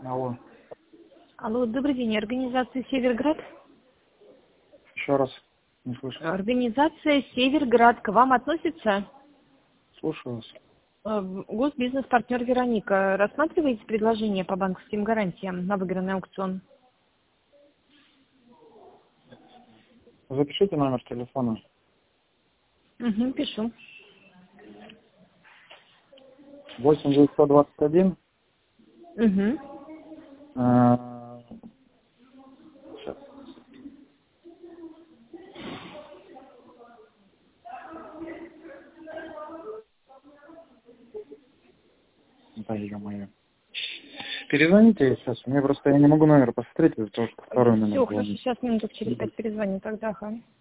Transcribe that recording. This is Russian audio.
Алло. Алло, добрый день. Организация «Северград». Еще раз. Не слышу. Организация «Северград» к вам относится? Слушаю вас. Госбизнес-партнер Вероника. Рассматриваете предложение по банковским гарантиям на выигранный аукцион? Запишите номер телефона. Угу, пишу. 8921. Угу. Сейчас. Да, ё-моё. Перезвоните сейчас. Мне просто я не могу номер посмотреть, из-за того, что второй номер Все, хорошо, звонит. сейчас минуток через 5 перезвоню тогда, ага.